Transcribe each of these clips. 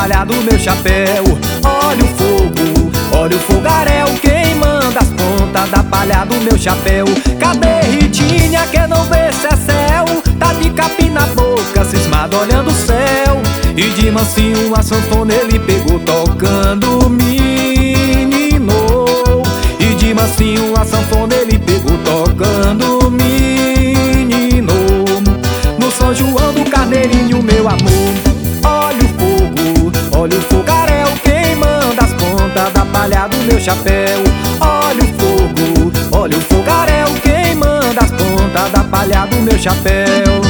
palha do meu chapéu. Olha o fogo, olha o fogaréu queimando as pontas da palha do meu chapéu. Cadê Ritinha que não vê se é céu? Tá de capim na boca, cismado olhando o céu. E de mansinho a sanfona ele pegou tocando, menino. E de mansinho a sanfona ele pegou tocando, menino. No São João do Carneirinho, meu amor. Olha o fogo, olha o fogaréu queimando as pontas da palha do meu chapéu. Olha o fogo, olha o fogaréu queimando as pontas da palha do meu chapéu.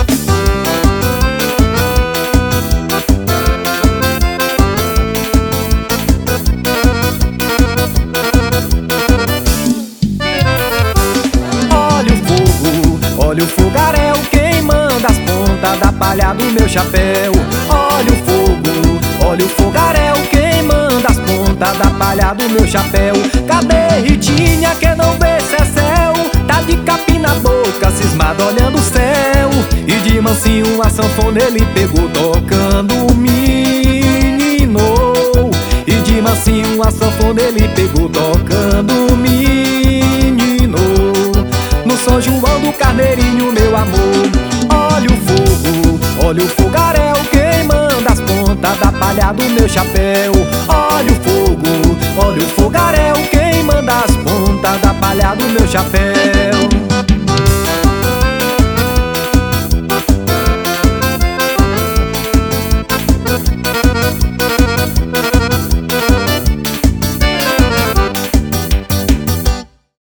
Olha o fogaréu queimando as pontas da palha do meu chapéu. Olha o fogo, olha o fogaréu queimando as pontas da palha do meu chapéu. Cadê Ritinha que não vê se é céu? Tá de capim na boca, cismado olhando o céu. E de mansinho a sanfona ele pegou tocando, menino. E de mansinho a sanfona ele pegou tocando, menino. No São João do Carneirinho, meu amor. Olha o fogo, olha o fogaréu queimando as pontas da palha do meu chapéu. Olha o fogo, olha o fogaréu queimando as pontas da palha do meu chapéu.